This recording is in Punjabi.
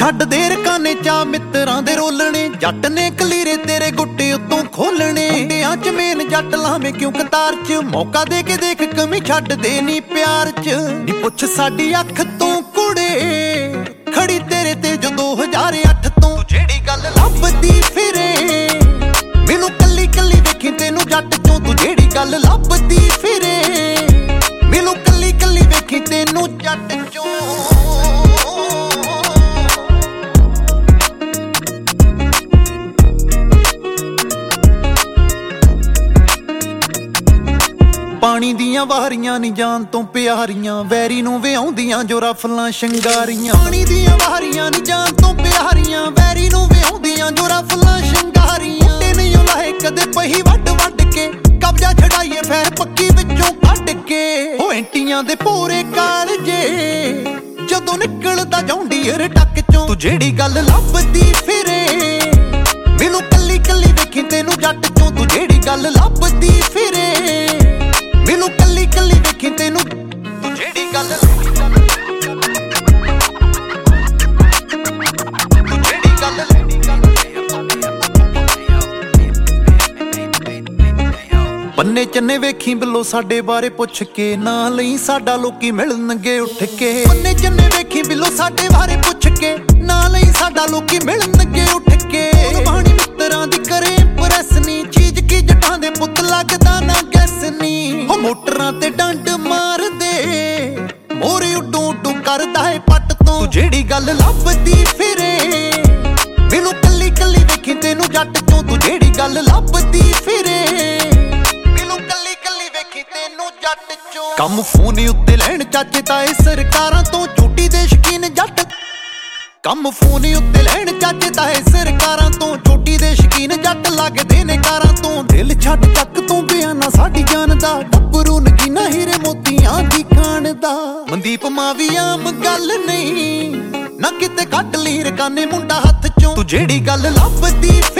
ਛੱਡ ਦੇ ਰਕਾਨੇ ਚਾ ਮਿੱਤਰਾਂ ਦੇ ਰੋਲਣੇ, ਜੱਟ ਨੇ ਕਲੀਰੇ ਤੇਰੇ ਗੁੱਟੇ ਉੱਤੋਂ ਖੋਲਣੇ। ਮੁੰਡਿਆਂ ਚ ਮੇਨ ਜੱਟ ਲਾਵੇਂ ਕਿਉਂ ਕਤਾਰ ਚ, ਮੌਕਾ ਦੇ ਕੇ ਦੇਖ ਕਮੀ ਛੱਡ ਦੇ ਨੀ ਪਿਆਰ ਚ। ਨੀ ਪੁੱਛ ਸਾਡੀ ਅੱਖ ਤੋਂ ਕੁੜੇ ਖੜੀ ਤੇਰੇ ਤੇ ਜੋ 2008 ਤੋਂ, ਜਿਹੜੀ ਗੱਲ ਲੱਭਦੀ ਫਿਰੇ ਮੈਨੂੰ ਕੱਲੀ ਕੱਲੀ ਵੇਖੀ ਤੈਨੂੰ ਜੱਟ ਚੋਂ। ਤੂੰ ਜਿਹੜੀ ਗੱਲ ਲੱਭਦੀ ਫਿਰੇ ਮੈਨੂੰ ਕੱਲੀ ਕੱਲੀ ਵੇਖੀ ਤੈਨੂੰ ਜੱਟ ਚੋਂ। ਪਾਣੀ ਦੀਆਂ ਵਾਰੀਆਂ ਨੀ ਜਾਨ ਤੋਂ ਪਿਆਰੀਆਂ, ਵੈਰੀ ਨੂੰ ਵਿਆਉਂਦੀਆਂ ਜੋ ਰਫਲਾਂ ਸ਼ਿੰਗਾਰੀਆਂ। ਪਾਣੀ ਦੀਆਂ ਵਾਰੀਆਂ ਨੀ ਜਾਨ ਤੋਂ ਪਿਆਰੀਆਂ, ਵੈਰੀ ਨੂੰ ਵਿਆਉਂਦੀਆਂ ਜੋ ਰਫਲਾਂ ਸ਼ਿੰਗਾਰੀਆਂ। ਤੇ ਨਹੀਂ ਲਾਹੇ ਕਦੇ ਪਹੀ ਵੱਢ ਵੱਢ ਕੇ, ਕਬਜ਼ਾ ਛਡਾਈਏ ਫੇਰ ਪੱਕੀ ਵਿੱਚੋਂ ਕੱਢ ਕੇ। ਉਹ ਐਂਟੀਆਂ ਦੇ ਪੂਰੇ ਕਾਲਜੇ ਜਦੋਂ ਨਿਕਲਦਾ ਜੌਂਡੀਅਰ ਟੱਕ ਚੋਂ। ਤੂੰ ਜਿਹੜੀ ਗੱਲ ਲੱਭਦੀ ਫਿਰੇ ਮੈਨੂੰ ਕੱਲੀ ਕੱਲੀ ਵੇਖੀ ਤੈਨੂੰ ਜੱਟ ਚੋਂ। ਤੂੰ ਜਿਹੜੀ ਗੱਲ ਲੱਭਦੀ ਫਿਰੇ ਮੈਨੂੰ ਕੱਲੀ ਕੱਲੀ ਵੇਖੀ ਤੈਨੂੰ। ਤੂੰ ਜਿਹੜੀ ਗੱਲ ਪੰਨੇ ਚੰਨੇ ਵੇਖੀ ਬਿੱਲੋ ਸਾਡੇ ਬਾਰੇ ਪੁੱਛ ਕੇ, ਨਾ ਲਈ ਸਾਡਾ ਲੋਕੀ ਮਿਲਣਗੇ ਉੱਠ ਕੇ। ਪੰਨੇ ਚੰਨੇ ਵੇਖੀ ਬਿੱਲੋ ਸਾਡੇ ਬਾਰੇ ਪੁੱਛ ਕੇ, ਨਾ ਲਈ ਸਾਡਾ ਲੋਕੀ ਮਿਲਣਗੇ ਉੱਠ ਕੇ। ਬਾਣੀ ਮਿੱਤਰਾਂ ਦੀ ਕਰੇ ਪ੍ਰੈਸ ਨੀ, ਚੀਜ਼ ਕੀ ਜੱਟਾਂ ਦੇ ਪੁੱਤ ਲੱਗਦਾ ਨਾ ਗੈਸ ਨੀ। ਉਹ ਮੋਟਰਾਂ ਤੇ ਡੰਡ ਮਾਰਦੇ ਮੋਰੇ ਉੱਡੂ ਉੱਡੂ ਕਰਦਾ ਏ ਪੱਟ ਤੋਂ। ਤੂੰ ਜਿਹੜੀ ਗੱਲ ਲੱਭਦੀ ਫਿਰੇ ਮੈਨੂੰ ਕੱਲੀ ਕੱਲੀ ਵੇਖੀ ਤੈਨੂੰ ਜੱਟ ਚੋਂ। ਤੂੰ ਜਿਹੜੀ ਗੱਲ ਲੱਭਦੀ ਫਿਰੇ ਜੱਟ ਚੋਂ। ਕੰਮ ਫੋਨ ਉੱਤੇ ਲੈਣ ਚਾਚੇ ਤਾਏ ਸਰਕਾਰਾਂ ਤੋਂ, ਝੂਟੀ ਦੇ ਸ਼ਕੀਨ ਜੱਟ। ਕੰਮ ਫੋਨ ਉੱਤੇ ਲੈਣ ਚਾਚੇ ਤਾਏ ਸਰਕਾਰਾਂ ਤੋਂ, ਝੂਟੀ ਦੇ ਸ਼ਕੀਨ ਜੱਟ ਲੱਗਦੇ ਨੇ ਕਾਰਾਂ ਤੋਂ। ਦਿਲ ਛੱਡ ਚੱਕ ਤੋਂ ਬਿਆਨਾ ਸਾਡੀ ਜਾਨ ਦਾ, ਗੱਭਰੂ ਨਗੀਨਾ ਹੀਰੇ ਮੋਤੀਆਂ ਦੀ ਖਾਣ ਦਾ। ਮਨਦੀਪ ਮਾਵੀ ਆਮ ਗੱਲ ਨਹੀਂ ਨਾ ਕਿਤੇ ਕੱਢ ਲਈ ਰਕਾਨੇ ਮੁੰਡਾ ਹੱਥ ਚੋਂ। ਤੂੰ ਜਿਹੜੀ ਗੱਲ ਲੱਭਦੀ